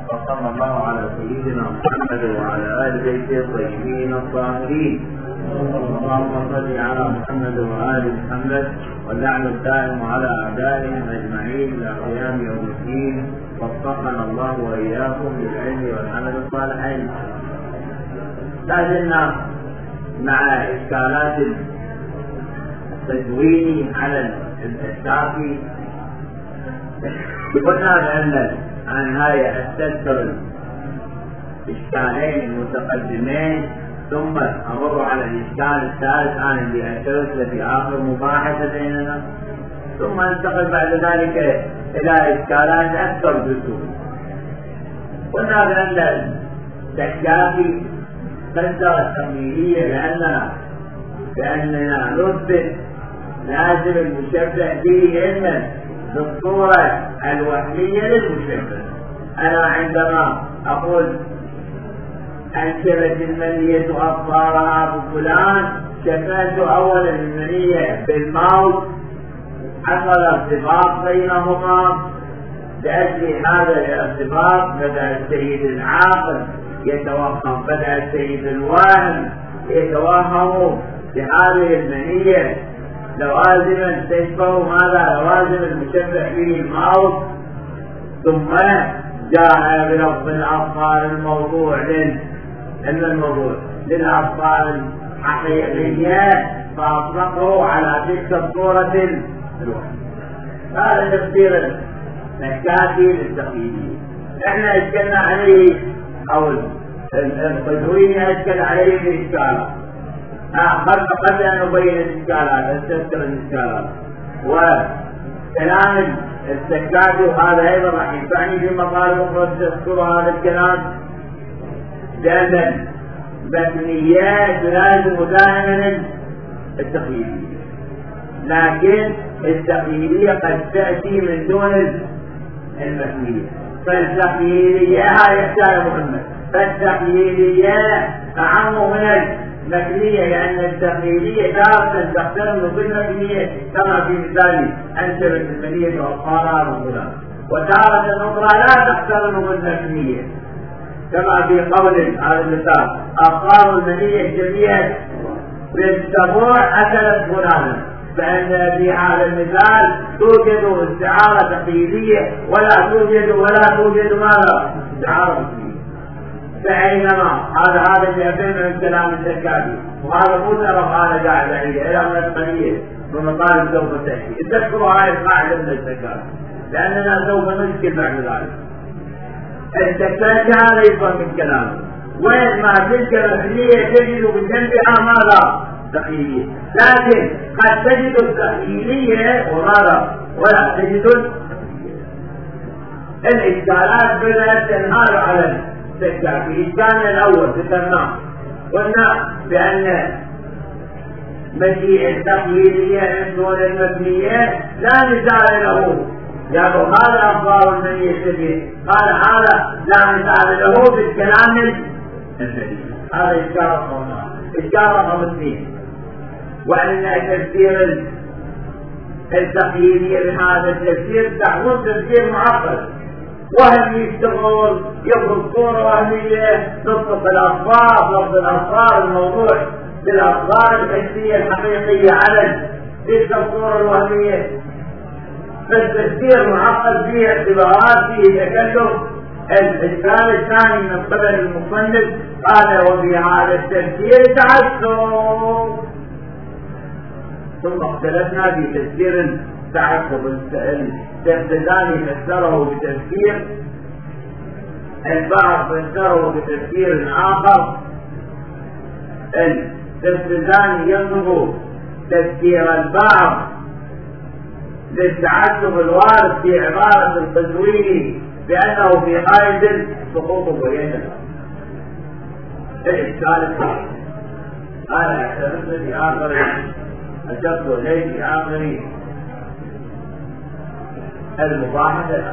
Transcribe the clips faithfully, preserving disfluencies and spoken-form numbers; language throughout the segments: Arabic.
وصلى الله على سيدنا محمد وعلى آل بيته الطيبين الطاهرين. اللهم صل على محمد وآل محمد واللعن الدائم على أعدائهم أجمعين إلى قيام يوم الدين. وفقنا الله وإياكم للعلم والعمل الصالحين. لا زلنا مع إشكالات التدوين على الشافعي. قلنا بأن عن هاي أستذكر الإشكالين المتقدمين ثم أمر على الإشكال الثالث عن اللي أشرت في آخر مباحثة بيننا، ثم انتقل بعد ذلك إلى إشكالات أكثر جسور. قلنا بأن الشافعي فسر التقليدية لأننا لأننا نثبت لازم المشبه به علما بالصورة الوهمية للمشبه. أنا عندما أقول أنشبت المنية أصفارها بفلان شبهت أولا المنية بالموت، حصل ارتباط بينهما. لأجل هذا الارتباط بدأ السيد العاقل يتوهم، بدأ السيد الواهم يتوهم بهذه المنية لوازما تشبه ماذا لوازم المشبه به الموت، ثم جاء بلفظ الأصفار الموضوع لل الموضوع للأصفار الحقيقية فأطلقه على تلك الصورة الوحيدة. هذا تفسير الكافي للتقييدية. احنا اشكلنا عليه او القدوين اشكل عليه بإشكالات. قبل أن نبين الإشكالات نستذكر الإشكالات وكلام السكاتي، وهذا أيضا راح ينفعني في مقال أخرى تذكر هذا الكلام، لأن المبنيات لازم دائما التقييدية، لكن التقييدية قد تأتي من دون المبنية. فالتقييدية هذه يحتاج محمد، فالتقييدية أعم من المبنية، لأن التقييدية تارة تقترن بالمبنية كما في مثال أنشبت المبنية وأصفارها مثلا، وتارة أخرى لا تقترن بالمبنية كما في قول هذا المثال أصفار المبنية جميعا بالسبوع أكلت فلانا، فإن في هذا المثال توجد استعارة تقييدية ولا توجد ولا توجد ماذا؟ استعارة تقييدية. فأينما هذا هذا اللي أفهم من كلام الزكاتي، وهذا مطلق هذا قاعد بعيد إلى من القليل بمقال سوف تأتي. تذكروا هاي القاعدة من الزكاة لأننا سوف نشكل بعد ذلك. الزكاة هذا يفهم من كلامه، وين ما تلك المثلية تجد بجنبها ماذا؟ تقييدية، لكن قد تجد التقييدية وماذا؟ ولا تجد الإشكالات بدأت تنهار على الزكاة. في الإشكال الأول ذكرناه قلنا بأن مجيء التقييدية من دون المبنية لا مثال له، قالوا هذا أخبار المنية الشديد، قال هذا لا مثال له بالكلام الجديد. هذا إشكال رقم إشكال رقم اثنين، وأن تفسير التقييدية بهذا التفسير تحول تفسير معقد، وهم يشتغل يفرض صورة وهمية تطلق الأصفار لفظ الأصفار الموضوع بالأصفار الحسية الحقيقية على تلك الصورة الوهمية. فالتفسير معقد فيه اعتبارات فيه تكلف. الإشكال الثاني من قبل المصنف قال وفي هذا التفسير تعسف، ثم اختلفنا في تفسير التعسف. التفسيران فسره بتفسير، البعض فسره بتفسير آخر. التفسيران ينظر تفسير البعض للتعسف الوارد في عبارة القزويني بأنه في قائد سقوط بينه. الإشكال الثاني قال اعترفت في آخر أشرت إليه في آخر المباحثة،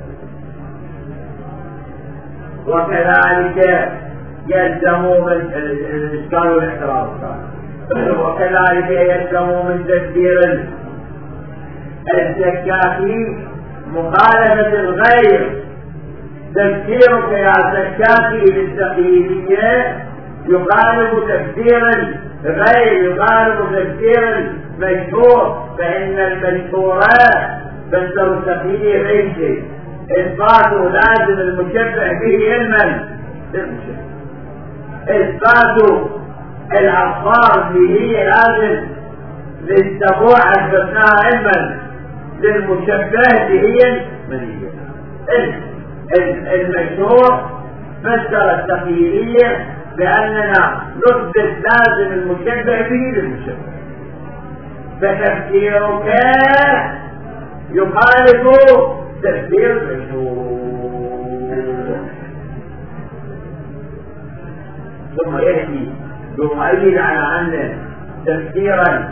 وكذلك يلزم من الإشكال والاحتراز، وكذلك يلزم من تفسير الزكاة مخالفة الغير تفسيرك يا زكاتي للتقييدية يقارب تفسيرا غير يقارب تفسيرا مشهور، فإن المشهورات فسر التقييدية غير شيء، إثباته لازم المشبه به علما للمشبه، إثبات الأخبار به لازم للسبوع أثبتناها علما للمشبه به منية. المشهور فسر التقييدية بأننا نثبت لازم المشبه به للمشبه، فتفسيرك يخالف تفسير المشهور. ثم يأتي يؤيد على أن تفسيرا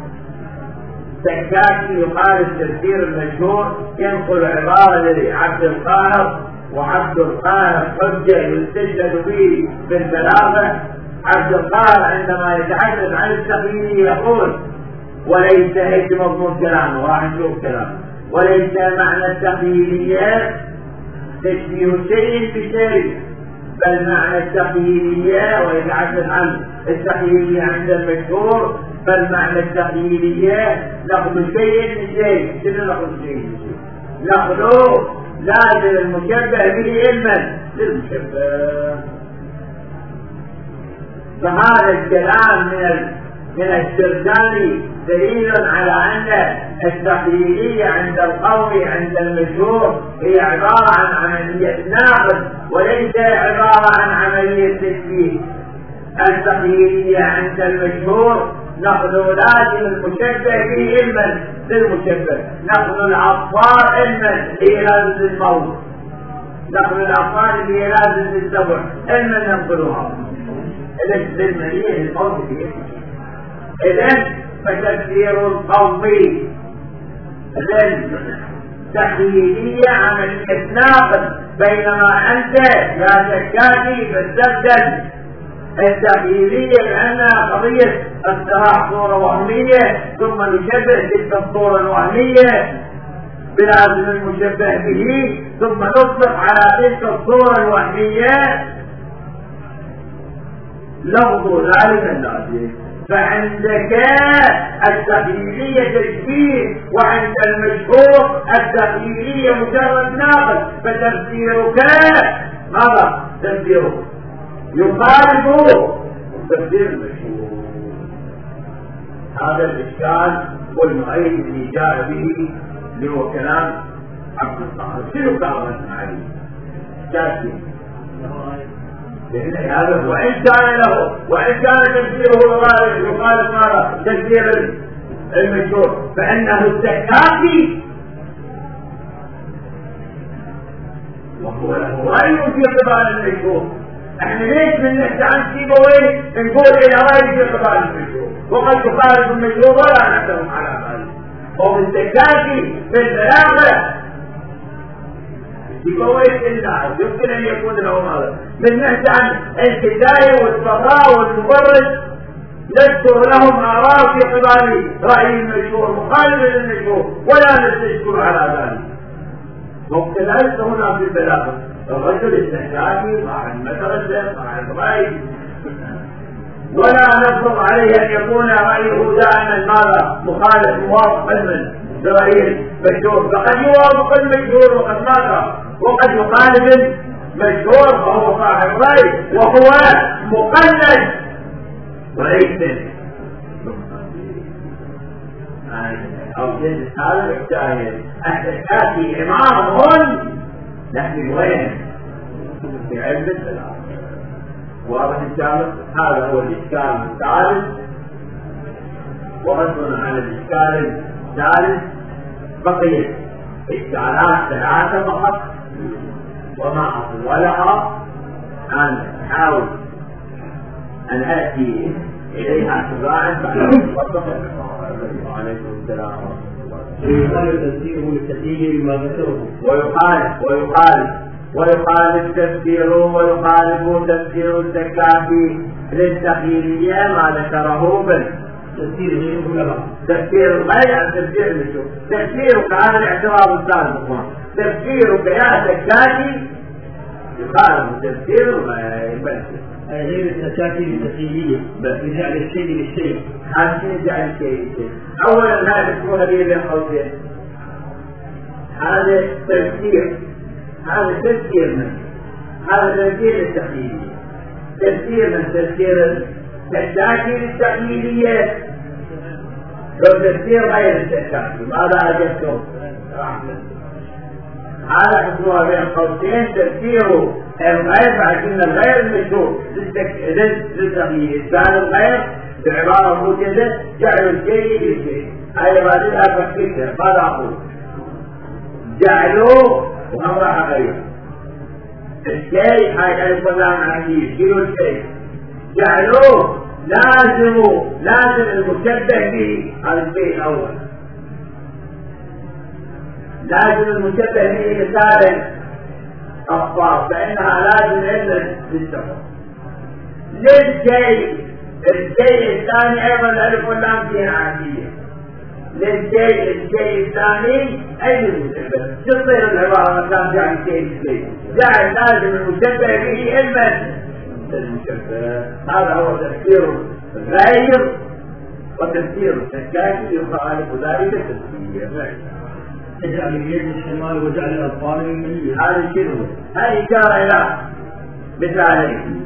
زكاتي يخالف تفسير المشهور، ينقل عبارة لعبد القاهر، وعبد القاهر حجة يستشهد به في البلاغة. عبد القاهر عندما يتحدث عن التقييد يقول وليس هيك مضمون كلامه، راح نشوف كلامه، وليس معنى التقييدية تشبيه شيء بشيء، بل معنى التقييدية ويتحدث عن التقييدية عند المشهور، بل معنى التقييدية نقل شيء من شيء. شنو نقل شيء من شيء؟ نقله لازم المشبه به علما للمشبه. فهذا الكلام من من الشركاني دليل على أن التقييدية عند القوي عند المشهور هي عبارة عن عملية ناقل وليس عبارة عن عملية تشبيه. التقييدية عند المشهور نقل لازم المشبه به علما للمشبه، نقل الأطفال علما هي لازم للموت، نقل الأطفال هي لازم للسبع علما ننقلها للمنيه الموت به. إذن فتفسير القومي للتقييدية عملية ناقل، بينما أنت يا زكاتي فاستبدل التقييدية لأنها قضية اختراع صورة وهمية ثم نشبه تلك الصورة الوهمية بلازم المشبه به، ثم نطلق على تلك الصورة الوهمية لفظ ذلك اللازم. فعندك التقييدية تشبيه، وعند المشهور التقييدية مجرد ناقل، فتفسيرك ماذا؟ تفسيرك يقارب تفسير المشهور. هذا الإشكال والمؤيد اللي جاء به اللي هو كلام عبد القاهر. شنو كلام عليه؟ كافي هذا وإن كان له وإن كان تفسيره يقال ماذا؟ تفسير المشهور، فإنه الزكاتي وهو له رأي في قبال المشهور. احنا ليش من نحكي عن سيبويه نقول الى رأي في قبال المشهور وقد يخالف المشهور ولا نعتهم على ذلك. وبالزكاتي في البلاغة سيبويه إلا يمكن أن يكون له هذا. من نحكي عن الكداية والصفراء والمبرد نذكر لهم آراء في قبال رأي المشهور مخالف للمشهور ولا نستشكر على ذلك. ممكن ليس هنا في البلاغة الرجل الزكاتي مع المدرسة مع الرأي، ولا نفرض عليه أن يكون رأيه دائما ماذا؟ مخالف موافق علما برأي المشهور، فقد يوافق المشهور وقد ماذا؟ وقد يخالف المشهور فهو صاحب رأي وهو مقلد وليس أو جنس هذا الحكاية. الزكاتي إمامهم نحن وين؟ في علم الثلاث. واضح الشامل؟ هذا هو الإشكال الثالث، ورد على الإشكال الثالث بقيت إشكالات ثلاثة فقط، وما أطولها أن أحاول أن أتي إليها تباعا بعد وعليكم السلام ويقال تفسيره للتقييد بما ذكره، ويقال ويقال ويخالف تفسيره ويخالف تفسير الزكاتي للتقييدية ما ذكره بل تفسير غيره لها تفسير الغير عن تفسير المشهور. تفسيرك هذا الاعتراض الثالث، تفسيرك يا زكاتي يخالف تفسير الغير غير التكاتل التخيلية بجعل الشيء للشيء. هذا شيء جعل الشيء للشيء. أولا هذا اسمه هذه بين قوسين، هذا تفسير، هذا تفسير من هذا تفسير التخيلي، تفسير من تفسير التكاتل التخيلية وتفسير غير التكاتل. هذا أجبته هذا حسوها بين قوسين تفسيره الغير، فعشان الغير المشهور للتغيير كان الغير بعبارة موجزة جعلوا الشيء للشيء. هذه بعدها فكرة ماذا أقول؟ جعلوه وهم راح غير الشيء حاجة الفلان عندي شيلوا الشيء، جعلوه لازموا لازم المشبه به هذا الشيء الأول، لازم المشبه به مثالا أخبار فإنها لازم إلا للسفر. للشيء الشيء الثاني أيضا الألف واللام فيها عادية. للشيء الشيء الثاني أي المشبه؟ تصير العبارة مثلا يعني شيء الشيء جعل لازم المشبه به إلا المشبه. هذا هو تفسير غير، وتفسير التكاتل يخالف ذلك التفسير. اجعل اليد الشمال وجعل الأطفال اليمين. هذا شنو؟ هذه إشارة إلى مثالين.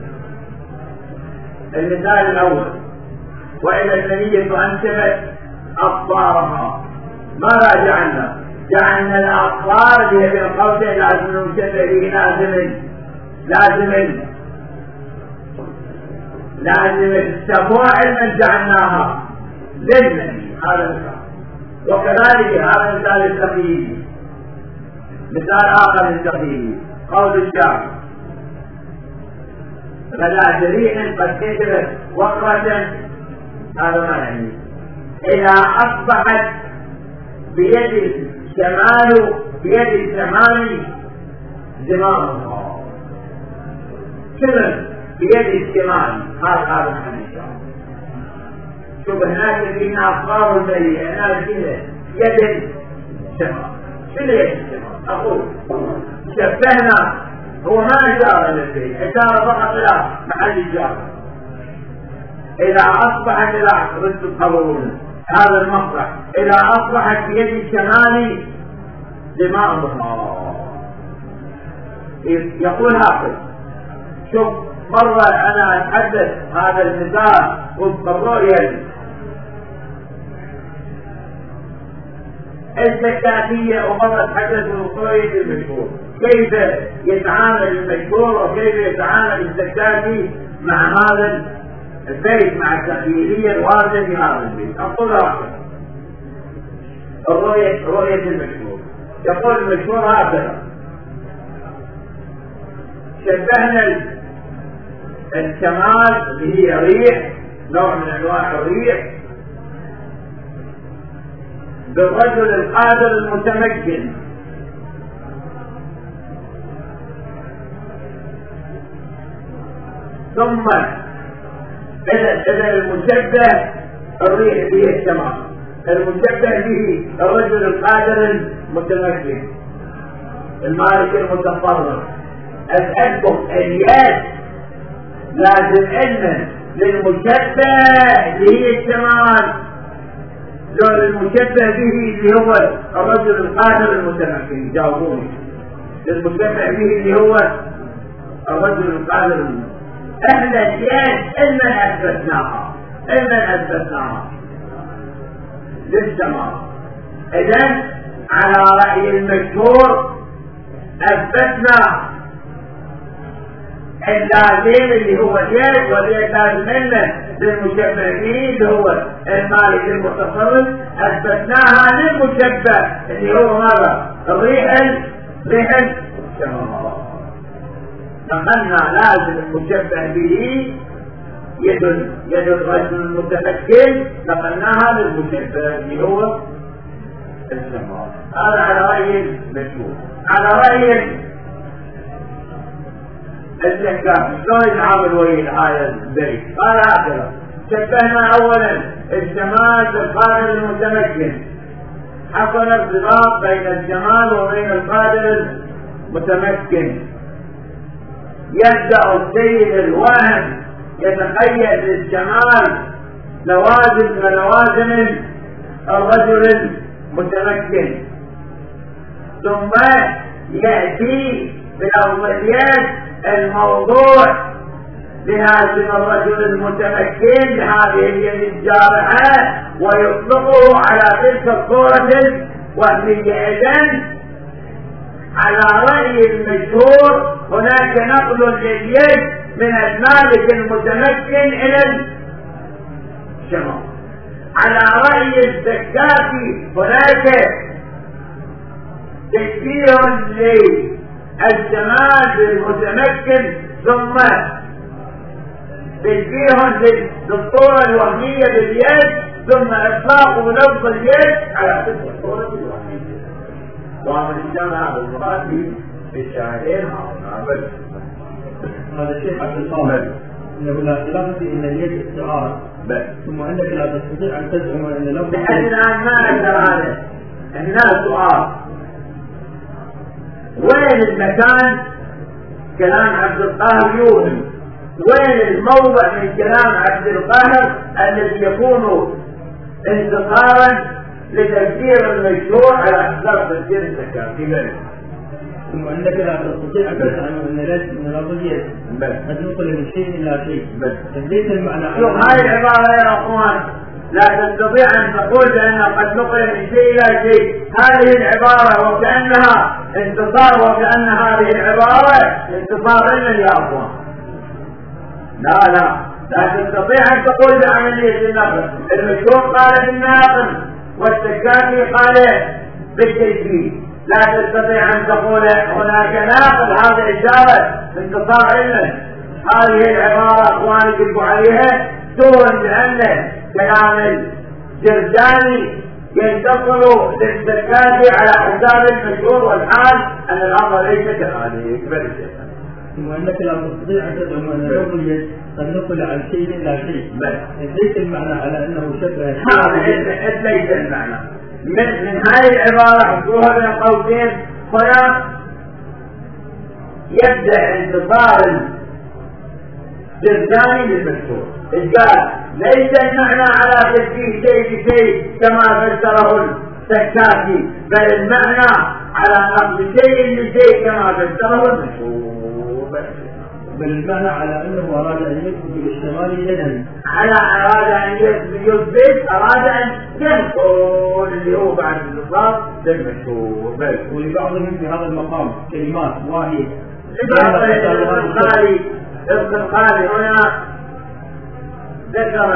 المثال الأول وإذا الثانية أنشبت أطفالها ماذا جعلنا؟ جعلنا الأطفال اللي هي بين قوسين لازم نشبه به لازم لازم لازم السبوع علما جعلناها للنبي. هذا مثال. وكذلك هذا مثال التقييدي. مثال آخر للتقييدي قول الشاعر غدا جريح قد كتبت وقرة. هذا ما يعني إذا أصبحت بيد الشمال بيد الشمال زمامها شبه بيد الشمال. هذا هذا الحديث. شوف هناك فينا أخبار البريئة هناك فينا يد الشمال. شنو يد الشمال؟ أقول شبهنا هو ما إشارة للشيء، إشارة فقط إلى محل إشارة. إذا أصبحت إلى رد القبول هذا المصرح إذا أصبحت بيد الشمال دماغها. يقول هاخذ شوف مرة أنا أتحدث هذا المثال قلت الرؤية الزكاتية ومرة أتحدث بالرؤية المشهور كيف يتعامل المشهور وكيف يتعامل الزكاتي مع هذا البيت مع التخيلية الواردة في هذا البيت. أقول هكذا الرؤية رؤية المشهور يقول المشهور هكذا شبهنا الشمال اللي هي ريح نوع من انواع الريح بالرجل القادر المتمكن ثم اذا اذا المشبه الريح به الشمال المشبه به الرجل القادر المتمكن المالك المتفرغ. اسالكم اليد لازم علما للمشبه اللي هي الشمال لو المشبه به اللي هو الرجل القادر المتمكن. جاوبوني. للمشبه به اللي هو الرجل القادر المتمكن. اهل اليد علما اثبتناها علما اثبتناها للشمال. اذن على راي المشهور اثبتنا اللازم اللي هو اليد واليد لازم لنا للمشبه به اللي هو المالك المتصرف اثبتناها للمشبه اللي هو ماذا؟ الريح ريح الشمال. نقلنا لازم المشبه به يد يد الرجل المتمكن نقلناها للمشبه اللي هو الشمال. هذا على راي المشهور. على راي الزكاة شلون يتعامل ويا الآية البيت؟ قال هكذا شبهنا أولا الشمال بالقادر المتمكن حصل ارتباط بين الشمال وبين القادر المتمكن يبدأ السيد الوهم يتخيل للجمال لوازم من لوازم الرجل المتمكن، ثم يأتي بأولويات الموضوع لهذا الرجل المتمكن بهذه اليد الجارحة ويطلقه على تلك الصورة الوهمية. إذن على رأي المشهور هناك نقل لليد من المالك المتمكن إلى الشمال. على رأي الزكاكي هناك تشبيه للجمال المتمكن ثم تشبيه للصورة الوهمية باليد ثم إطلاق لفظ اليد على تلك الصورة الوهمية. وعمل الجمع بالمراد في الشاهدين هذا هذا الشيء عبد القادر انه لا خلاف في ان اليد استعارة، ثم انك لا تستطيع ان تزعم ان لفظ لأن الآن ما أقدر هذا الناس سؤال وين المكان كلام عبد القاهر يوهم، وين الموضع من كلام عبد القاهر الذي يكون انتصارا لتفسير المشروع على حساب تفسير الزكاة. ثم انك لا تستطيع ان تزعم ان لفظ اليد قد نقل من شيء الى شيء، ليس المعنى شوف هاي العبارة يا اخوان لا تستطيع ان تقول بانها قد نقل من شيء الى شيء. هذه العبارة وكأنها انتصار وكأن هذه العبارة انتصار لنا يا اخوان. لا لا لا تستطيع ان تقول بعملية النقل. المشروع قال بالناقل والسكاني قال بالتجديد. لا تستطيع ان تقول هناك ناقل هذه إشارة انتصار لنا. هذه العبارة اخواني كتبوا عليها تون بأن كلام الجرجاني ينتصر للزكاة على حساب المشهور والحال أن الأمر ليس كذلك. ثم أنك لا تستطيع أن تدعم أن لفظ اليد قد نقل عن شيء إلى شيء، ليس المعنى على أنه شبه هذا ليس المعنى من, من هذه العبارة حطوها بين قوسين. هنا يبدأ انتصار الجرجاني للمشهور قال ليس المعنى على تشبيه شيء بشيء كما فسره السكاكي، بل المعنى على نقل شيء بشيء كما فسره المشهور، بل المعنى على انه اراد ان يثبت بالاشتغال يدا، على اراد ان يثبت اراد ان ينقل اللي هو بعد الانتصار للمشهور. بل ولبعضهم في هذا المقام كلمات واهية. القاري ابن القاري هنا ذكر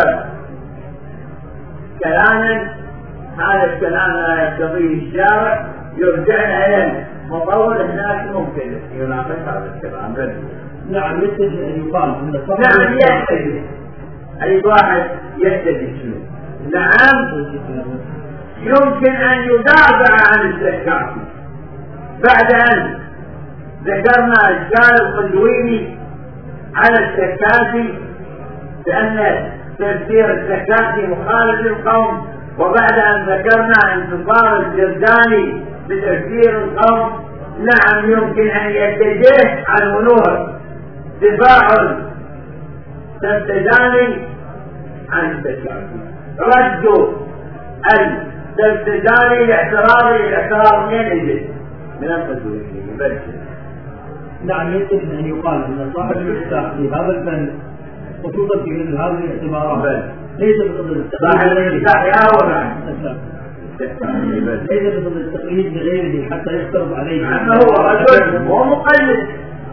كلاما هذا الكلام لا يقتضيه الشارع يرجع الى مطور الناس ممكن يناقش هذا الكلام. بل نعم يتجه ان يقال ان نعم يتجه اي واحد يتجه شنو. نعم يمكن ان يدافع عن الزكاة بعد ان ذكرنا اشكال القندويني على الزكاة بأن تفسير الزكاة مخالف للقوم، وبعد أن ذكرنا انتصار الجرجاني بتفسير القوم نعم يمكن أن يتجه عن ونور دفاع السبتداني عن الزكاة، رد السبتداني لاعتراض الاعتراض من الجد من القدوين. نعم يمكن أن يقال أن صاحب المفتاح في هذا الفن خصوصا في مثل هذه الاعتبارات ليس بفضل التقليد ليس بفضل التقليد لغيره حتى يفترض عليه أنه هو رجل هو مقلد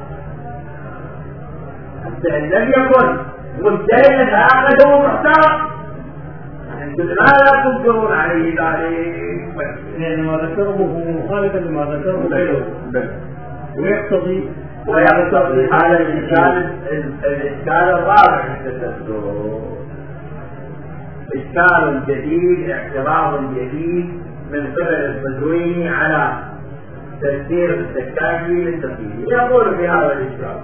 لم يكن مجتهدا فأخذه محتار. ماذا تنكرون عليه ذلك؟ لأن ما ذكره هو مخالفا لما ذكره غيره ويقتضي ويقتضي هذا الإشكال الإشكال الرابع إشكال جديد اعتراض جديد من قبل القدويني على تفسير الزكاة للتقليد. يقول في هذا الإشكال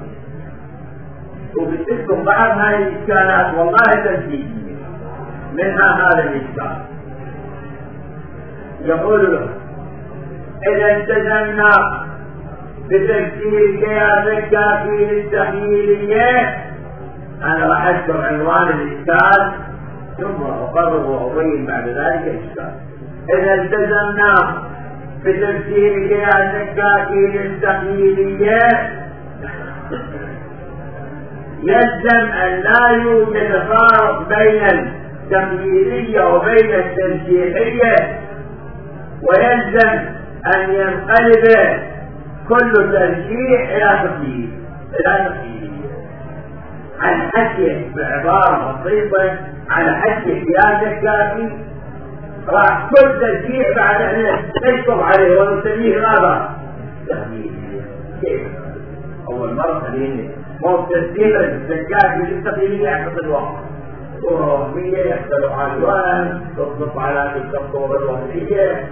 وبتلكم بعض هذه الإشكالات والله تنسيجية منها هذا الإشكال. يقول له إذا التزمنا بتفسير قياس الكافي للتحليلية. أنا راح أذكر عنوان الإشكال ثم أقرر وأبين بعد ذلك الإشكال. إذا التزمنا بتفسير قياس الكافي للتحليلية يلزم أن لا يوجد فرق بين التمييزية وبين الترجيحية، ويلزم أن ينقلب كل ترجيح إلى تقييد إلى تقييدية على حكي بعبارة بسيطة على حكي قياس الكافي. راح كل ترجيح بعد أن نشطب عليه ونسميه ماذا؟ تقييدية. كيف؟ أول مرة خليني مو تسجيل الكافي للتقييدية يحفظ الوقت وهمية يحصل على الوان تصدق على التطور الوهمية.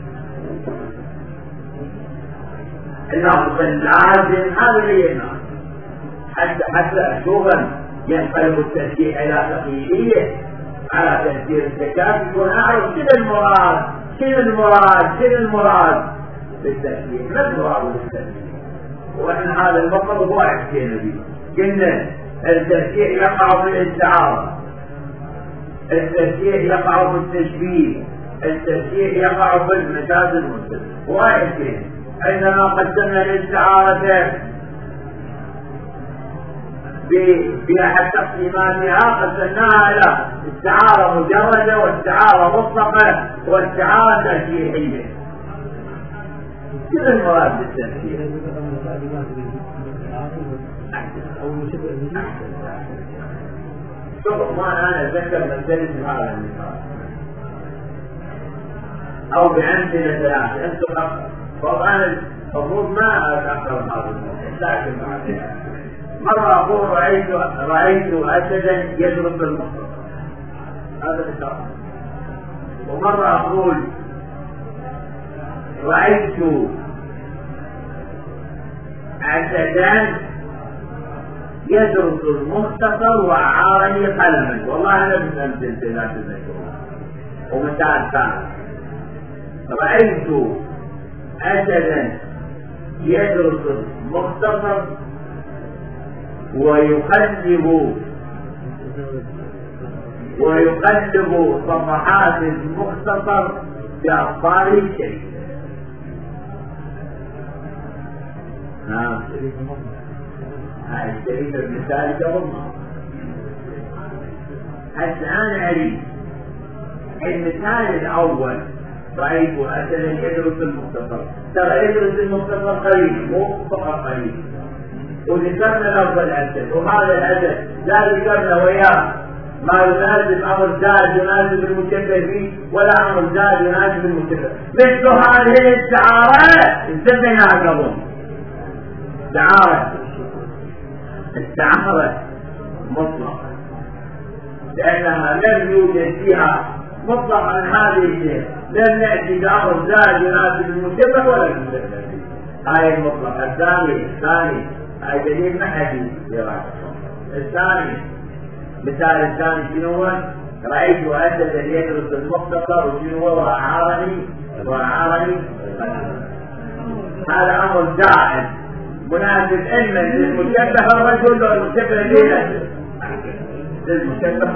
اللفظ اللازم هذا لينا حتى حتى أشوفا ينقلب التسجيل إلى تقييدية على تسجيل الزكاة يكون أعرف شنو المراد شنو المراد شنو المراد بالتسجيل، ما المراد بالتسجيل. وإحنا هذا المطلب هو حكينا به. قلنا التسجيل يقع في الاستعارة، التسجيل يقع في التشبيه، التسجيل يقع في المجاز المنتج. واحد عندما قدمنا الاستعارة بأحد تقسيماتها قسمناها إلى استعارة مجردة واستعارة مطلقة واستعارة تشبيهية. كل المراد بالتسجيل شوف ما أنا أتذكر من ثالث هذا المثال أو بأمثلة ثلاثة أنتم طبعا المفروض ما أتأخر هذا الموضوع، لكن بعدها مرة أقول رأيت رأيت أسدا يضرب المخطط، هذا مثال. ومرة أقول رأيت أسدا يدرس المختصر وعارني قلما. والله أنا من أمثلة لا تذكرون. ومثال ثاني رأيت أسدا يدرس المختصر ويقلب ويقلب صفحات المختصر بأخبار الشيء. نعم هاي الشريك المثال كهما. حتى أنا أريد المثال الأول رأيت أسدا يدرس المختصر. ترى يدرس المختصر قريب مو فقط قريب، وذكرنا لفظ الأسد وهذا الأسد لا ذكرنا وياه ما يناسب أمر زاد يناسب المشبه فيه ولا أمر زاد يناسب المشبه. مثل هذه الاستعارات انتبهنا قبل استعارة استعارة مطلقة لأنها لم يوجد فيها مطلقا هذه الشيء، لم نأتي بأمر زاد يناسب المشبه ولا المشبه فيه. هاي المطلقة. الثاني الثاني هاي دليل ما حديث دراسة. الثاني مثال الثاني شنو هو؟ رأيت أسدا يدرس المختصر وشنو هو؟ وأعارني وأعارني هذا أمر زائد مناسب إما للمشبه الرجل والمشبه ليه للمشبه.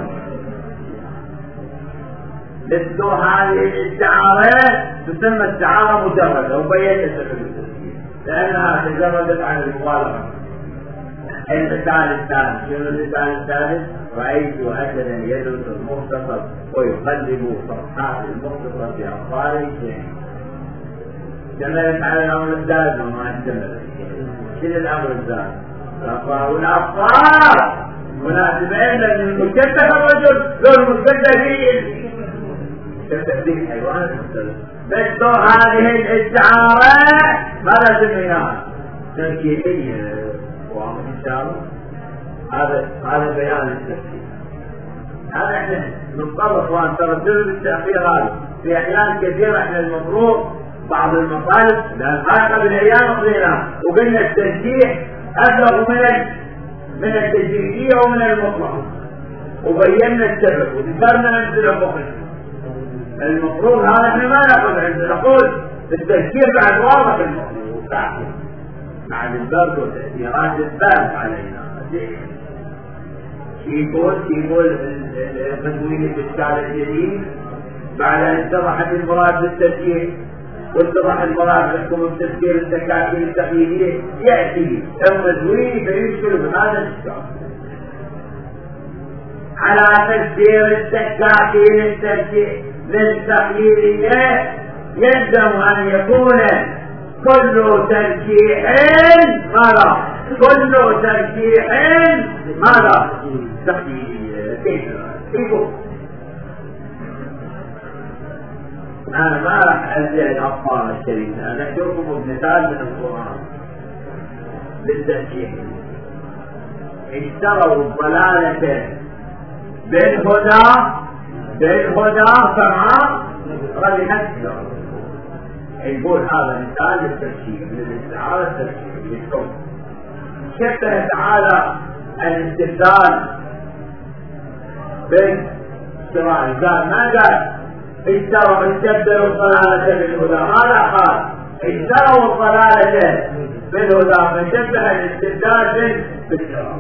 مثل هذه الاستعارات تسمى استعارة مجردة وبينت سبب لأنها تجردت عن المبالغة. المثال الثالث شنو المثال الثالث؟ رأيت أسدا يدرس المختصر ويقلب صفحات المختصر بأخبار الشيء. اشتملت على الأمر الزاد وما اشتملت. شنو الأمر الزاد؟ الأخبار والأخبار مناسبة إلا للمشبه الرجل لو المشبه فيه تبديل الحيوانات المختلفة. بس هذه الاستعارة ماذا سميناها؟ تركيبية. واضح إن شاء الله. هذا هذا بيان التركيب. هذا احنا نضطر وان تردد بالتأخير هذا في أحيان كثيرة. احنا المفروض بعض المطالب لأن هذا قبل أيام قضينا وقلنا الترجيح أبلغ من من التجريدية ومن المطلق وبينا السبب وذكرنا أمثلة أخرى. المفروض هذا احنا ما نقول عندنا نقول التفكير بعد واضح المفروض. بعد البرد وتأثيرات البرد علينا. يقول يقول القزويني في الشارع الجديد بعد أن اتضحت المراد بالتسجيل واتضح المراد بحكم التسجيل التكاتل التقليدية، يأتي القزويني فيشكل بهذا الشرط على تسجيل التكاتل التقليدية يلزم أن يكون كل ترجيح ماذا؟ كل ترجيح ماذا؟ تقليدية. كيف؟ يقول أنا ما راح أرجع الأطفال الشريفة، أنا أشوفكم بمثال من القرآن للترجيح. اشتروا الضلالة بالهدى بالهدى فما ربحت الشرع. يقول هذا مثال للترجيح للاستعارة الترجيح للحكم. شبه تعالى الاستبدال بالشراء، قال ما قال اشتروا استبدلوا الضلالة بالهدى، ماذا قال؟ اشتروا الضلالة بالهدى فشبه الاستبدال بالشراء.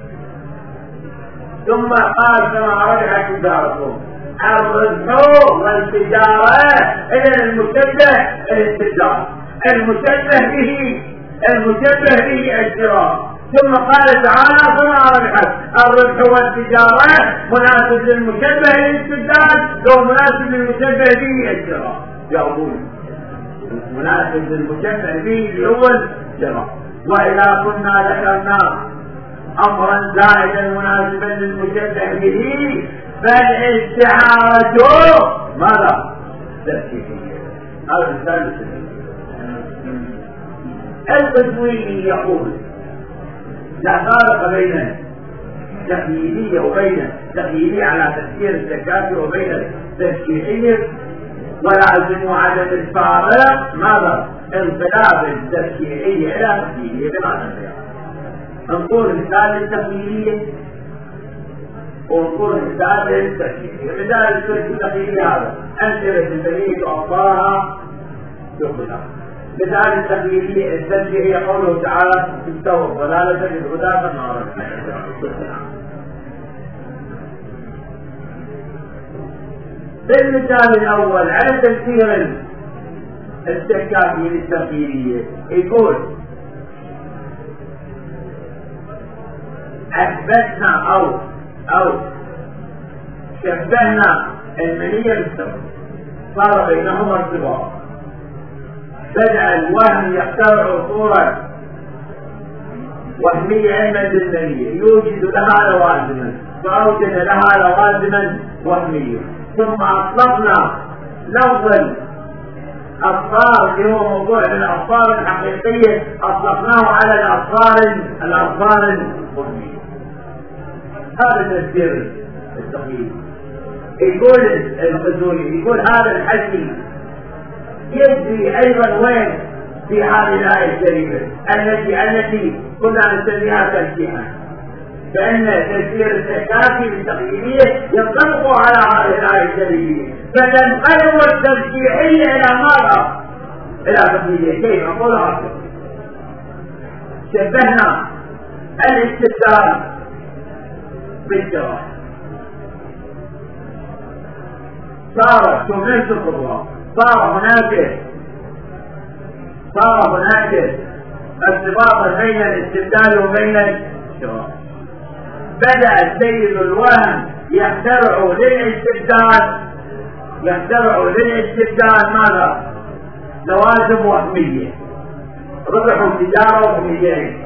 ثم قال كما رجعت تجارتهم الربح والتجارة إلى المشبه الاستبدال، المشبه به المشبه به الشراء. ثم قال تعالى كما رجعت الربح والتجارة مناسب للمشبه الاستبدال لو مناسب للمشبه به الشراء. يقول مناسب للمشبه به الأول الشراء. وإذا كنا ذكرنا أمرا زائدا مناسبا للمشبه به فالاستعارة ماذا؟ تركيبية. هذا الثالث. القزويني يقول لا فرق بين تقييدية وبين تقييدية على تفسير الزكاة وبين التشريعية، ولازم عدم الفارق ماذا؟ انقلاب التشريعية إلى تقييدية بمعنى الزكاة. نقول مثال التقييدية ونقول مثال التشريعية. مثال التقييدية هذا أنشرة البنية وأعطاها يقولها. مثال التقييدية التشريعية قوله تعالى استوى الضلالة بالهدى فالنار. بالمثال الأول على تفسير التكافي للتقييدية يقول أثبتنا أو أو شبهنا المنية بالسبب صار بينهما ارتباط. بدأ الوهم يخترع صورة وهمية علما للمنية يوجد لها لوازما فأوجد لها لوازما وهمية. ثم أطلقنا لفظ الأصفار اللي هو موضوع من الأصفار الحقيقية أطلقناه على الأصفار الأصفار الوهمية. هذا تفسير التقييد. يقول القزويني يقول هذا الحكي يجري أيضا وين في هذه الآية الكريمة التي التي كنا نسميها ترجيحا، فإن تفسير التكافي التقييدية ينطبق على هذه الآية الكريمة فتنقلب الترجيحية إلى ماذا؟ إلى تقييدية. كيف أقول هذا؟ شبهنا الاستبدال بالشراء. صار تمنس الخطوة صار هناك صار هناك ارتباط بين الاستبدال وبين الشراء. بدأ السيد الوهم يخترع للاستبدال يخترع للاستبدال ماذا؟ لوازم وهمية ربح التجارة وهميين.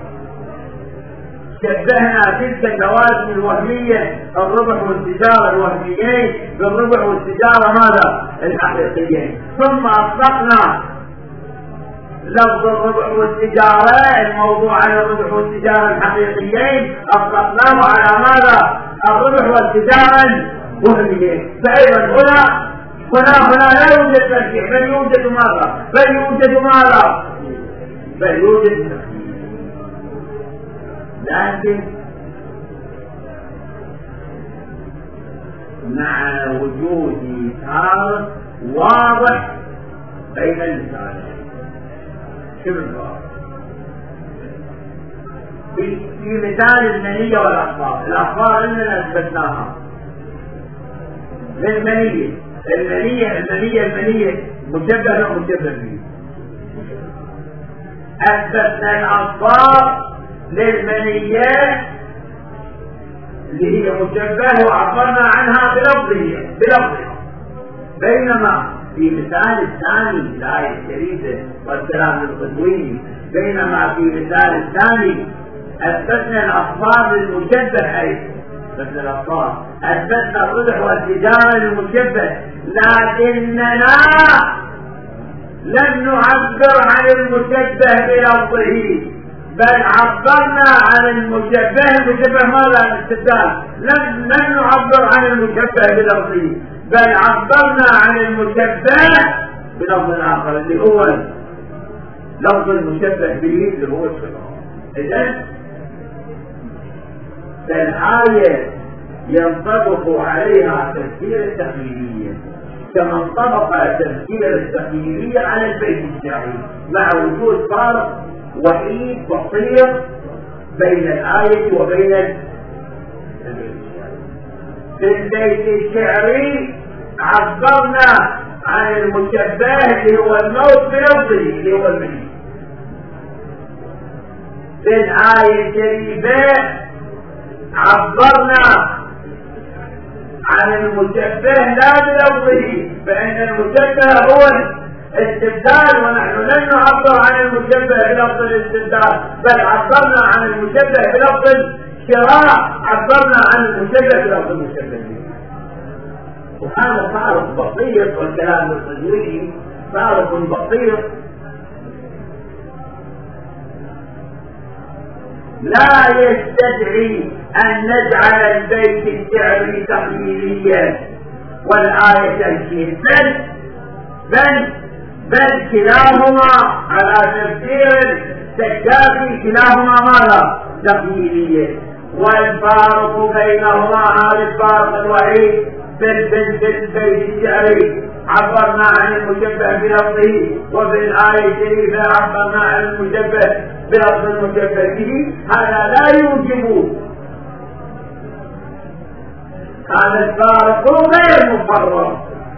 شبهنا تلك اللوازم الوهمية الربح والتجارة الوهميين بالربح والتجارة ماذا؟ الحقيقيين. ثم أطلقنا لفظ الربح والتجارة الموضوع على الربح والتجارة الحقيقيين أطلقناه على ماذا؟ الربح والتجارة الوهميين. فأيضا هنا هنا هنا لا يوجد ترجيح بل يوجد ماذا؟ بل يوجد ماذا؟ بل يوجد ترجيح. لكن مع وجود إثار واضح بين المثالين. شو الفرق؟ في, في مثال المنية والأخبار. الأخبار إننا أثبتناها للمنية. المنية المنية المنية مشبه أو مشبه به. أثبتنا الأخبار للمنية اللي هي مشبه وعبرنا عنها بلفظها بلفظها. بينما في مثال الثاني الآية الشريفة والكلام القدوي، بينما في مثال الثاني أثبتنا الأخبار للمشبه أيضا. أثبتنا الأخبار أثبتنا الربح والتجارة للمشبه، لكننا لم نعبر عن المشبه بلفظه، بل عبرنا عن المشبه. المشبه ماذا؟ الاستبدال. لم لم نعبر عن المشبه بلفظه، بل عبرنا عن المشبه بلفظ آخر اللي هو لفظ المشبه به اللي هو الشبه. إذن فالآية ينطبق عليها تفسير التخيلية كما انطبق تفسير التخيلية على البيت الشعري، مع وجود فارق وحيد بسيط بين الآية وبين البيت الشعري. في البيت الشعري عبرنا عن المشبه اللي هو الموت بلفظه اللي هو المني. في الآية الشريفة عبرنا عن المشبه لا بلفظه، فإن المشبه هو الاستبدال، ونحن لن نعبر عن المشبه بلفظ الاستبدال، بل عبرنا عن المشبه بلفظ الشراء، عبرنا عن المشبه بلفظ المشبه به. وهذا فارق بسيط، والكلام التجويدي فارق بسيط لا يستدعي أن نجعل البيت الشعري تخيليا والآية تمشي، بل بل بل كلاهما على تفسير السكاكي كلاهما ماذا؟ تخيلية. والفارق بينهما هذا الفارق الوحيد في البيت الشعري عبرنا عن المشبه بلفظه، وفي الآية الشريفة عبرنا عن المشبه بلفظ المشبه به. هذا لا يوجب، هذا الفارق غير مفرط.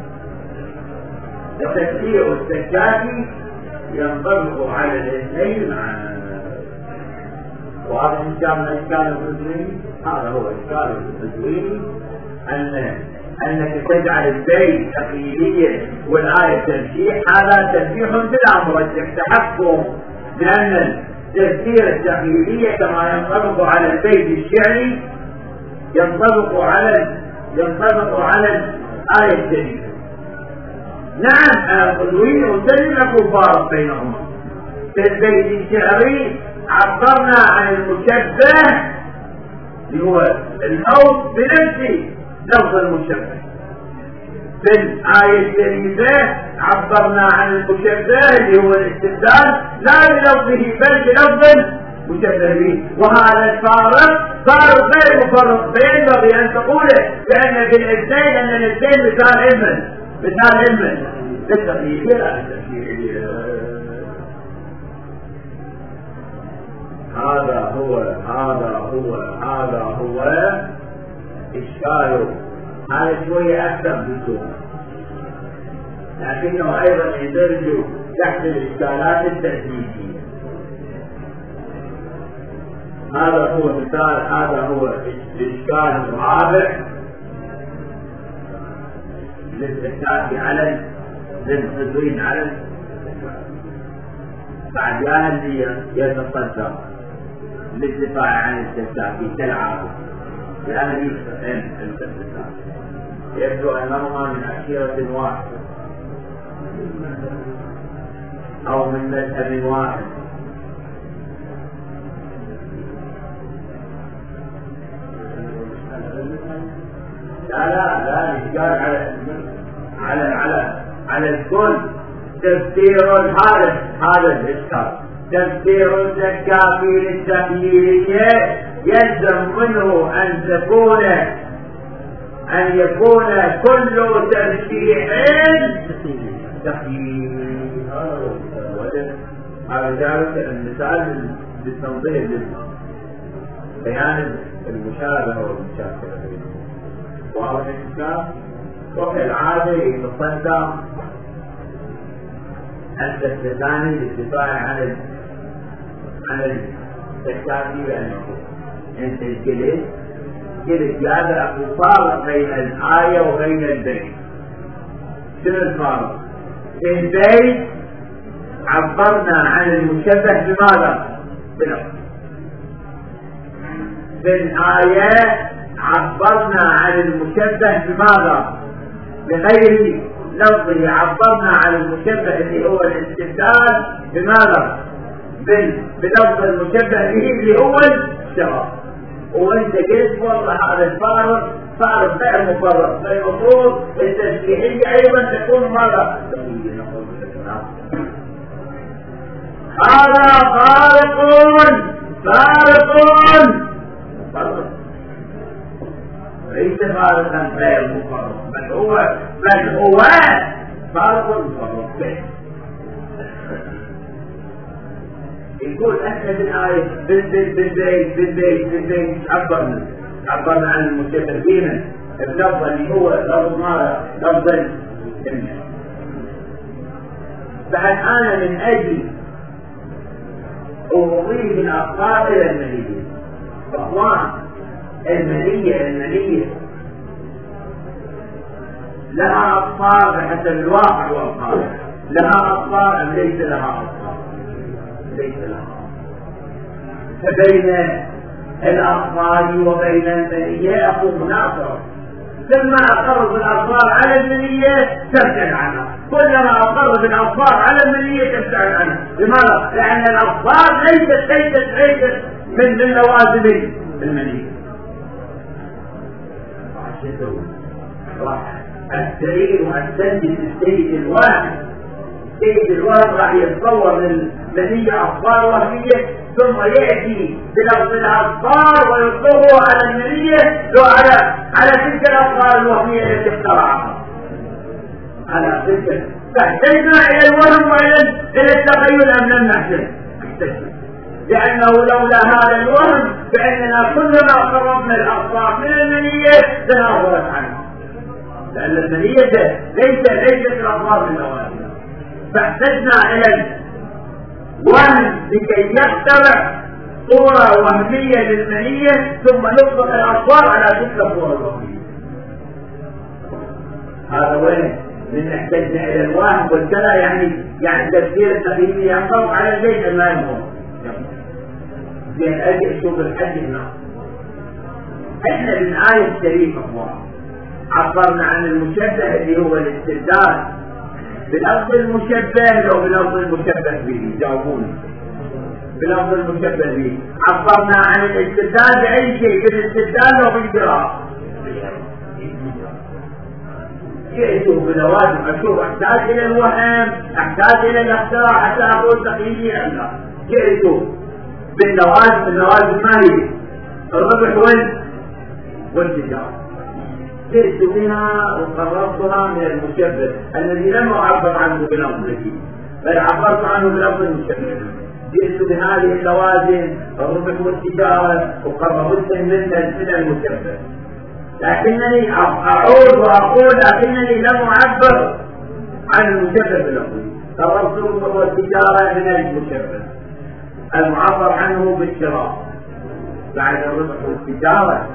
تفسير السكاكي ينطبق على الاثنين معا، وهذا إن كان الإشكال التدويني، هذا هو الإشكال التدويني، أن أنك تجعل البيت تخيليا والآية تمشيح. هذا تنبيح بلا مرجح تحكم، لأن تفسير التخيلية كما ينطبق على البيت الشعري ينطبق على ينطبق على الآية الشريفة. نعم القدوي وسلم لكم فارق بينهما. في البيت الشعري عبرنا عن المشبه اللي هو الموت بنفسه لفظ المشبه. في الآية الشريفة عبرنا عن المشبه اللي هو الاستبدال لا بلفظه بل بلفظ مشبه به. وهذا الفارق فارق غير مفرط، فينبغي أن تقوله بأن في الاثنين أن الاثنين مثال علما مثال علما للتخيير لا للتفسير. هذا هو هذا هو هذا هو إشكاله. هذا شوية أكثر بسوء، لكنه أيضا يدرج تحت الإشكالات التأسيسية. هذا هو مثال، هذا هو الإشكال الرابع للتكافي على للتدوين على بعد جاهل يتصدر للدفاع عن التكافي كالعادة. يعني التكافي يبدو أنهما من عشيرة واحدة أو من مذهب واحد. لا لا لا الإشكال على على على على الكل. تفسير هذا هذا الإشكال تفسير الزكاة للتخييرية يلزم منه أن تكون أن يكون كل ترشيح تخيير. هذا جعلت المثال بالتنظير بيان المشابهة والمشاكلة بينهم. واضح الكلام؟ وفي العادة يتصدى أنت الثاني للدفاع عن عن التشابه بأن يقول أنت الجلد جلد هذا الفارق بين الآية وبين البيت. شنو الفارق؟ في البيت عبرنا عن المشبه بماذا؟ بلفظ. في الآية عبرنا عن المشبه بماذا؟ بغير لفظه. عبرنا عن المشبه اللي هو الاستبدال بماذا؟ بلفظ المشبه به اللي هو الشراب. وانت قلت والله هذا الفارق فارق غير مفرق بين الاصول التشريحيه ايضا تكون ماذا؟ هذا فارق فارق فارق ليس فارقا غير مفرق بل هو بل هو فارق مفرق. يقول احنا بالآية بالبيت بالبيت بالبيت بالبيت عبرنا عبرنا عن المتشابهين اللفظ اللي هو لفظ ماذا؟ لفظ الكلمة. بعد انا من اجل أضيف الأفكار إلى المنية. فأخوان المنية المنية لها أطفال بحسب الواقع والقائع. لها أطفال أم ليس لها أطفال؟ ليس لها. فبين الأطفال وبين المنية أقوم مناصرة. لما أقر بالأطفال على المنية تبتعد عنها. كلما أقر بالأطفال على المنية تبتعد عنها. لماذا؟ لأن الأطفال ليست ليست ليست من من لوازم المنية. السرير والسجد السيد الواحد السيد الواحد راح يتصور للمنية أطفال وهمية ثم يأتي بلفظ الأطفال ويطلقه على المنية لو على على تلك الأطفال الوهمية التي اخترعها. على تلك تحتاجنا إلى الوهم وإلى التخيل أم لم نحتاج؟ لأنه لولا هذا الوهم فإننا كلما قربنا الأطفال من المنية تناظرت عنها. لأن المنية ليس ليست الأطفال من الأوائل. فاحتجنا إلى الوهم لكي يخترع صورة وهمية للمنية ثم نطلق الأطفال على تلك الصورة الوهمية. هذا وين؟ من احتجنا إلى الوهم والكلا يعني يعني تفسير التقييمي ينطبق على البيت ما ينطبق. لأن أجل شوف الحج هنا. إحنا بالآية الشريفة عبرنا عن المشبه اللي هو الاستبدال بلفظ المشبه لو بلفظ المشبه به. جاوبوني. بلفظ المشبه به. عبرنا عن الاستبدال بأي شيء بالاستبدال لو بالقراءة. اشوف بلوازم اشوف احتاج الى الوهم احتاج الى الاختراع حتى اقول تقييدي ام لا. اشوف باللوازم اللوازم ما هي الربح وال والتجاره. جئت بها وقررتها من المشبه الذي لم اعبر عنه بلفظه بل عبرت عنه بلفظ المشبه. جئت بهذه اللوازم الربح والتجاره وقررت من من المشبه. لكنني أعود وأقول لكنني لم أعبر عن المشبه بلفظه. قررت الربح والتجارة من المشبه المعبر عنه بالشراء. بعد الربح والتجارة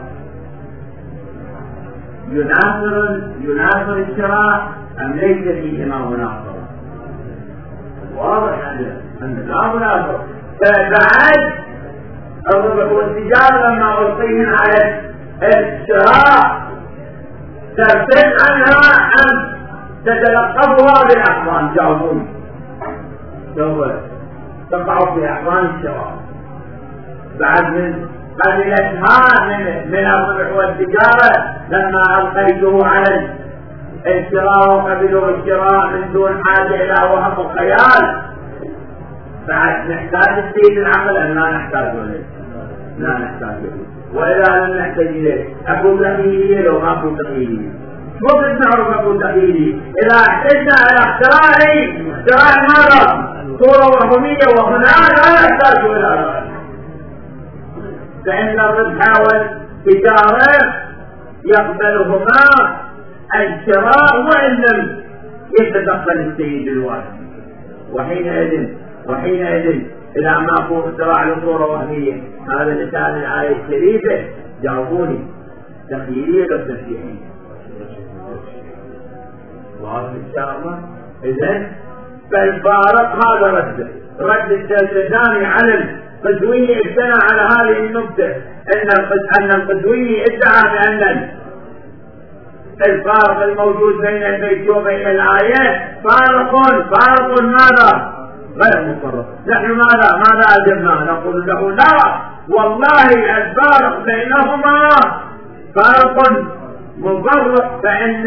يناصر يناصر الشراء أم ليس فيهما مناصرة؟ واضح أن لا مناصرة. فبعد الربح والتجارة لما ألقيهن على الشراء ترتد عنها أم تتلقفها بالأحضان؟ جاوبوني. سوف تقع في أحضان الشراء بعد من بعد الأشهار من من الربح والتجارة لما ألقيته على الشراء وقبلوا الشراء من دون حاجة إلى وهم وخيال. بعد نحتاج السيد العقل أم لا نحتاج إليه؟ لا نحتاج إليه. وإذا لم نحتاج إليه أكون تقييدي لو ما أكون تقييدي. مو بنعرف أكون تقييدي إذا احتجنا على اختراعي اختراع ماذا؟ صورة وهمية وهناك لا نحتاج إلى فإن الربح والتجارة يقبلهما الشراء وإن لم يتدخل السيد الواحد. وحينئذ وحينئذ إذا ما أقول اختراع لصورة وهمية هذا لسان الآية الشريفة جاوبوني تخيلية ولا تنسيحية؟ واضح إن شاء الله. إذن فالفارق هذا رد رد الثاني على القدوية ابتنى على هذه النقطة أن القدوية ادعى بأن الفارق الموجود بين البيت وبين الآيات فارق فارق ماذا؟ غير مفرق. نحن ماذا؟ ماذا أجبنا؟ نقول له لا والله الفارق بينهما فارق مفرق، فإن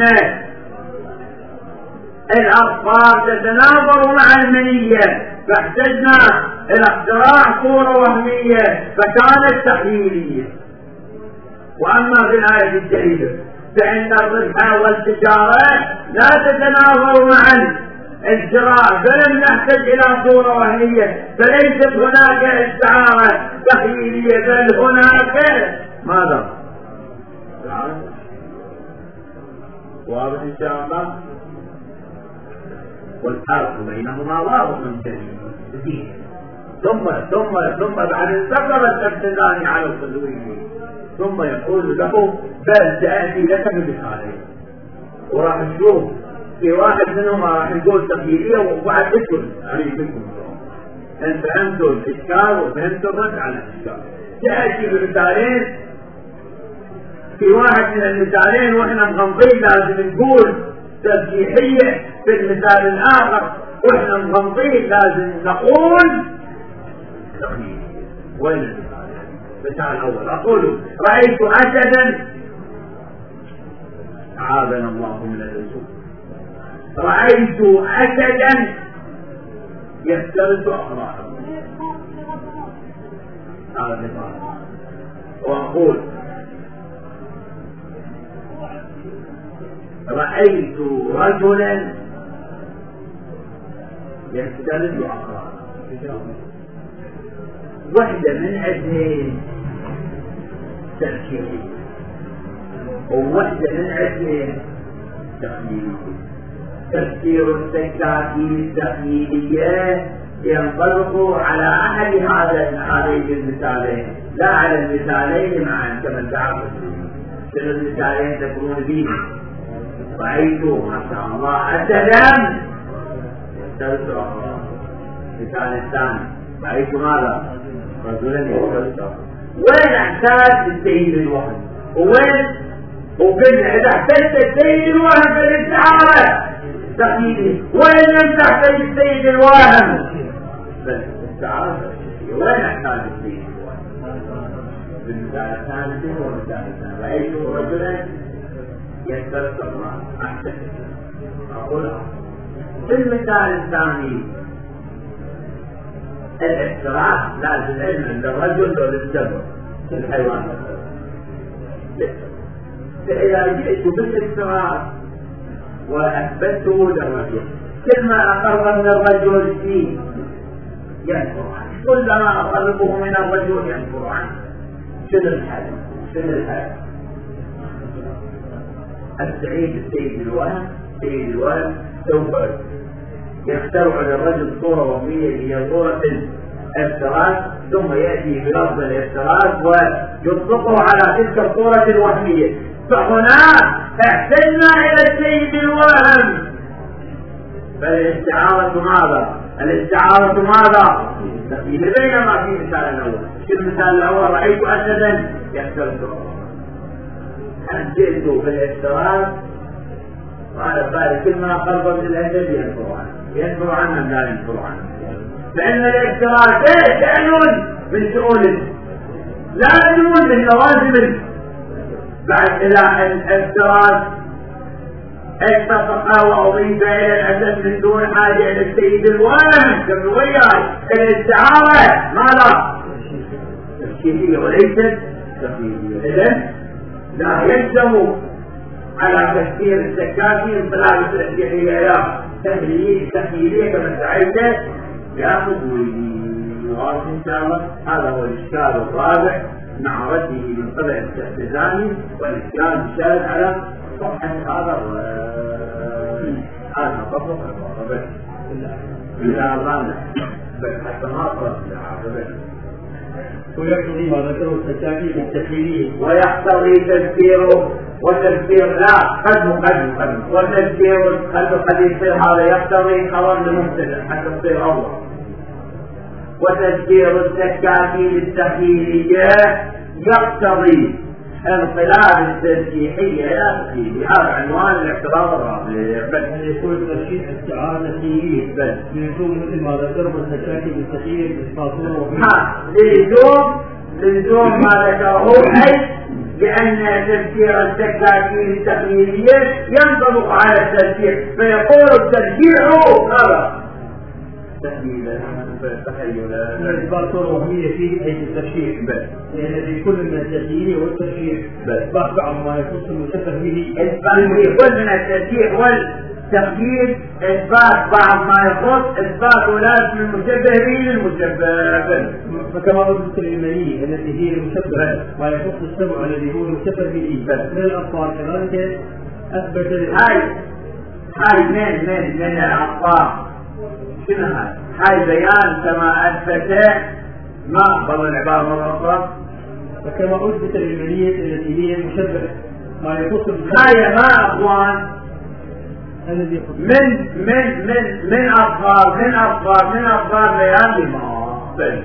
الأطفال تتناظر مع المنية فاحتجنا إلى اختراع صورة وهمية فكانت تحليلية. وأما في الآية الجديدة فإن الربح والتجارة لا تتناظر معا الشراء فلم نحتج إلى صورة وهمية، فليست هناك استعارة تحليلية بل هناك ماذا؟ واضح إن شاء الله. والفرق بينهما واضح جدا. ثم ثم ثم بعد انتقل الابتداء على القدوية ثم يقول له بل تأتي لك بمثالين وراح نشوف في واحد منهما راح نقول تغييرية وبعد تدخل عليكم ان فهمتوا الاشكال وفهمتوا الرد على الاشكال. تأتي بمثالين في واحد من المثالين واحنا مغمضين لازم نقول ترجيحية في المثال الآخر واحنا مغمضين لازم نقول تغييرية. وين المثال؟ المثال الأول أقول رأيت أسدا عاذنا الله من الأسود. رأيت أسدا يفترس أخلاقه هذا المثال. وأقول رأيت رجلا يفترس أخلاقه. واحدة من اثنين تركيبية وواحدة من اثنين تقليدية. تفسير التكاتيل التقليدية ينطبق على أحد هذين المثالين لا على المثالين معا كما تعرفون. شنو المثالين تكونون به؟ رأيت ما شاء الله أسدا يفترس أخلاقه. المثال الثاني رأيت ماذا؟ رجلا يفترس أخلاقه. وين احتاج السيد الوهم؟ وين وقلنا إذا احتجت السيد الوهم في الاستعارة تقليدي، وين لم تحتاج السيد الوهم بالاستعارة تقليدية. وين احتاج السيد الوهم؟ بالمثال الثالث والمثال الثاني رأيت رجلا يفترس أخلاقه. أحسن أقولها. في المثال الثاني الافتراس لازم علم عند الرجل وللسبب في الحيوان. فإذا جئت بالافتراس وأثبته للرجل كل ما أقرب من الرجل فيه ينفر عنه، كلما أقربه من الرجل ينفر عنه. شنو الحل؟ شنو الحل؟ السعيد السيد الوهم سيد الوهم سوف يخترع للرجل صورة وهمية هي صورة الافتراس ثم يأتي بلفظ الافتراس ويطلقه على تلك الصورة الوهمية. فهنا احتجنا إلى السيد الوهم. فالاستعارة ماذا؟ الاستعارة ماذا؟ بينما في مثال الأول. في المثال الأول رأيت أسدا يفترس حجزت بالافتراس قال قال كل ما قرب من الأسد ينفر عنه ينفر عنه لا ينفر عنه. لأن الافتراس شأن من شؤون لازم من لوازم. بعد إلى الافتراس اتفق وأضيف إلى الأسد من دون حاجة إلى السيد الوهم كالرؤية. الاستعارة ماذا؟ تشكيلية وليست تقليدية. إذن لا يلزم على تفسير الزكاة انطلاق التشريعية يا تهليل تهليلية كما سعيت يأخذ ويواصل إن شاء الله. هذا هو الإشكال الرابع. نعم. رده من قبل الاعتزال والاتيان بالشاهد على صحة هذا هذا طبق العبارة إلا ظن بل حتى ما أصرف العبارة ويقتضي ما ذكره التشاكي بالتحليل ويقتضي تذكيره وتذكير لا قدم قدم قدم وتذكير قد قد يصير هذا يقتضي خبر لمبتدأ حتى تصير أول وتذكير التشاكي بالتحليلية يقتضي انقلاب الترجيحية لا تفيد هذا عنوان الاعتراض الرابع بل أن يكون الترجيح استعانتي بل لزوم مثل ما ذكره التشاكي بالتحليل بالصورة ها لزوم لزوم ما ذكره أي لأن تفسير التكاكين التقليدية ينطبق على الترجيح فيقول الترجيح ماذا؟ تحليلا تخيلا الإثبات وهمية فيه أي الترجيح بل لأن في كل من التحليل والترجيح بل بعض ما يخص المشبه به في كل من الترجيح والتقليد إثبات بعض ما يخص إثبات ولاة من المشبه به للمشبه به فكما قلت الإيمانية التي هي المشبه ما يخص السبع الذي هو المشبه به من الأطفال كذلك أثبت هاي هاي من من من الأطفال شنو هاي؟ هاي بيان كما أثبت ما قبل العبارة مرة أخرى فكما أثبت الإيمانية التي هي المشبه ما يخص هاي ما أخوان الذي من من من من أطفال من أطفال من أطفال بيان لما بل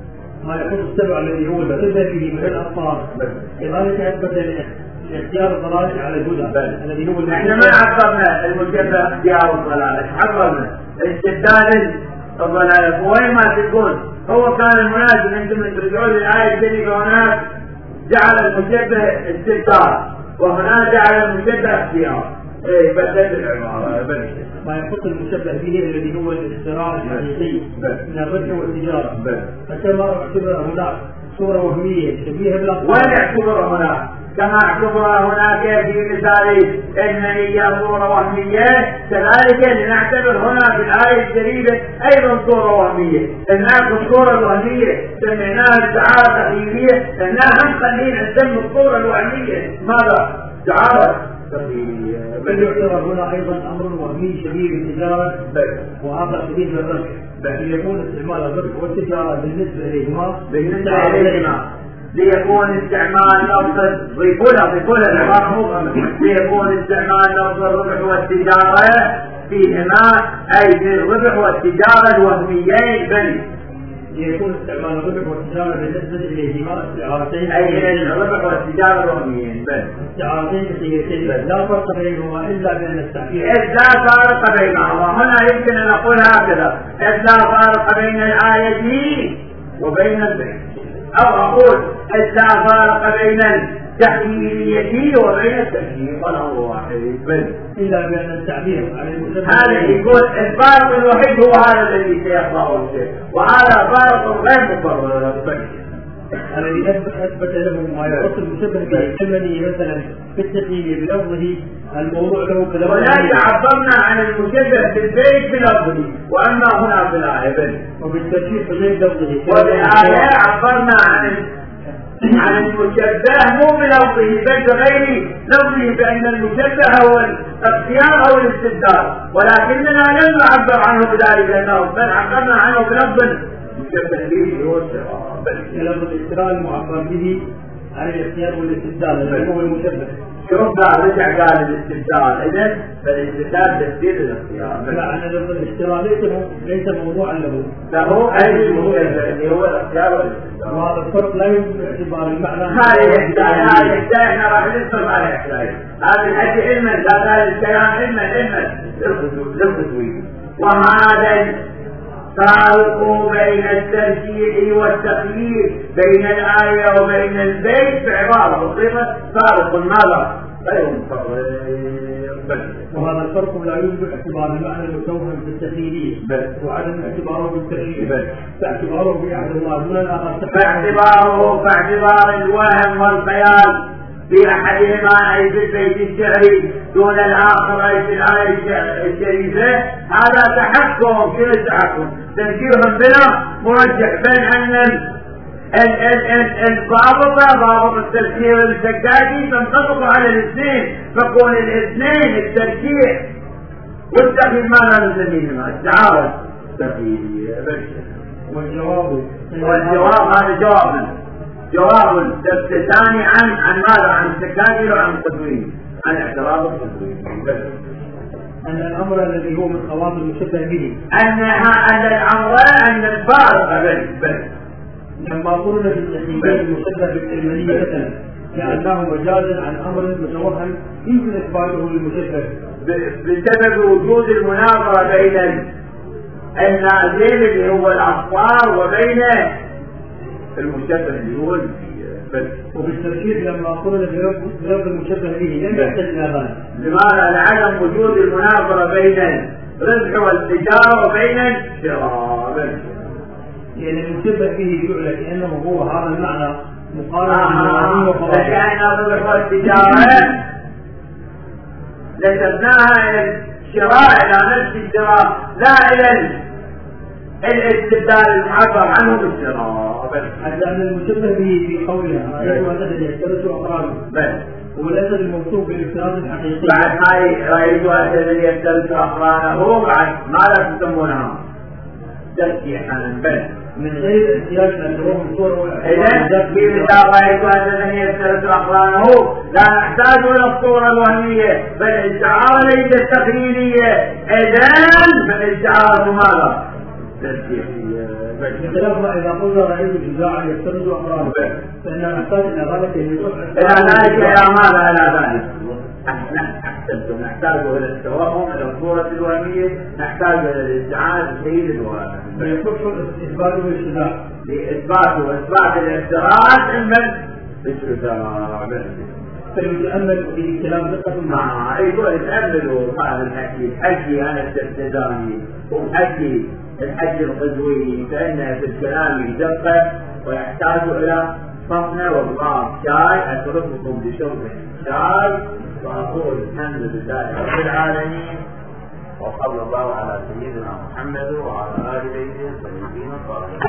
ما يخص السبع الذي هو المشبه به من الأطفال كذلك أثبت اختيار الضلال على الهدى الذي هو احنا ما عبرنا المشبه اختيار الضلال عبرنا استبدال الضلال وين ما تقول هو كان المناسب عندما ترجعون للآية الجديدة هناك جعل المشبه استبدال وهناك جعل المشبه اختيار ايه بدل العبارة ما يخص المشبه به الذي هو الاختراع الحقيقي من الربح والتجارة فكما اعتبر هناك صورة وهمية شبيهة بالأطفال وين اعتبر هناك كما اعتبر هناك في مثال المنية صورة وهمية كذلك لنعتبر هنا في الآية الجديدة أيضا صورة وهمية هناك الصورة الوهمية سمعناها السعادة التخيلية لأنها هم خلينا نسمي الصورة الوهمية ماذا؟ سعادة تخيلية بل يعتبر هنا أيضا أمر وهمي شبيه بالتجارة وآخر شبيه بالربح بل يكون استعمال الربح والتجارة بالنسبة إليهما بالنسبة إليهما ليكون استعمال لفظ ضيفولها ضيفولها العبارة ليكون استعمال لفظ الربح والتجارة فيهما أي في الربح والتجارة الوهميين بل ليكون استعمال الربح والتجارة بالنسبة إليهما استعارتين أي الربح والتجارة الوهميين بل استعارتين كثيرتين لا فرق بينهما إلا بأن التحقيق إذ لا فارق بينهما هنا يمكن أن نقول هكذا إذ لا فارق بين الآية دي وبين البيت أو أقول إذا فارق بين التحليلية وبين التحليل فله واحد بل إلا بأن التعبير عن المسلم هذا يقول الفارق الوحيد هو هذا الذي سيقرأه الشيء وهذا فارق غير مفرد الذي أثبت له ما يخص المشبه به كمني مثلا في التحليل بلفظه الموضوع له كلام ولا عبرنا عن المشبه بالبيت بلفظه وأما هنا بالآية بل وبالتشريح غير لفظه وبالآية عبرنا عن عن المشبه مو بلفظه بل بغير لفظه بأن المشبه هو الاختيار أو الاستبدال ولكننا لم نعبر عنه بذلك لأنه بل عبرنا عنه بلفظ المشبه به هو الشرع بل لفظ الاختيار المعبر به عن الاختيار والاستبدال الذي هو المشبه شوف بقى رجع قال الاستبدال إذن فالاستبدال تفسير الاختيار لا أن لفظ الاختيار ليس ليس موضوعا له له أي المشبه اللي هو الاختيار والاستبدال وهذا الفرق لا يمكن اعتبار المعنى هذه يحتاج هذه يحتاج احنا راح ندخل على يحتاج هذا الحكي علما هذا الكلام علما علما للتسويق وهذا الفارق بين الترجيح والتقييد بين الآية وبين البيت بعبارة بسيطة فارق ماذا؟ غير مفرق وهذا الفرق لا يوجد اعتبار المعنى المتوهم في التخيلية وعدم اعتباره بالترجيح فاعتباره بأحد الله دون الآخر فاعتباره فاعتبار الوهم والخيال في أحدهما أي في البيت الشعري دون الآخر أي في الآية الشريفة هذا تحكم في التحكم تنكيرهم بلا مرجح بين أن الضابطة ضابط التركيب الزكاكي تنطبق على الاثنين، فكون الاثنين التركيب والتقييد ما لا نسميهما التعارض تقييدي. والجواب والجواب هذا جواب جواب الثاني عن عن ماذا؟ عن التكاكي وعن التدوين، عن اعتراض التدوين. أن الأمر الذي هو من خواص المشبه به أن أن الأمر أن الفارق بين بين لما قلنا في التحليل المشبه بالعلمانية مثلا كأنه مجازا عن أمر متوهم يمكن إثباته للمشبه بسبب وجود المناظرة بين النازل اللي هو الأصفار وبين المشبه اللي هو بس. وفي التفسير لما قلنا برب المشبه به لم يحتاج إلى ذلك. لماذا؟ لعدم وجود المناظرة بين الرزق والتجارة وبين الشراء. يعني المشبه به يعلى كأنه هو هذا المعنى مقارنة بالمعنى لأن الرزق والتجارة نسبناها إلى الشراء إلى نفس الشراء لا إلى الاستبدال المعبر عنه بالشراء. حتى أن المشبه به في قولها أيها الأسد يفترس أقرانه والأسد الموصوف بالافتراس الحقيقي. بعد هاي رأيت أسد يفترس أقرانه بعد ماذا تسمونها؟ تسكيحا بل من غير احتياج أن تروح الصورة. إذا إذا رأيت أسد يفترس أقرانه لا نحتاج إلى الصورة الوهمية بل الشعار ليس التقليدية. إذن فالشعار ماذا؟ بخلاف ما إذا قلنا رأيت شجاعا يفترس أقرانه فإننا نحتاج إلى ذلك إلى ذلك إلى ماذا؟ إلى ذلك أحسنتم نحتاج إلى التوهم إلى الصورة الوهمية، نحتاج إلى الادعاء السيد الوهم فيكفر إثباته بالشجاع لإثباته وإثبات الافتراس إما بالشجاع. فيتأمل في كلام دقة معه يقول يتأملوا هذا الحكي الحكي أنا التستداني وحكي الحج الغزوي كأنه في الكلام دقة ويحتاج إلى صفنة وبغاء شاي أترككم بشرب شاي وأقول الحمد لله رب العالمين وصلى الله على سيدنا محمد وعلى آل بيته الطيبين الطاهرين.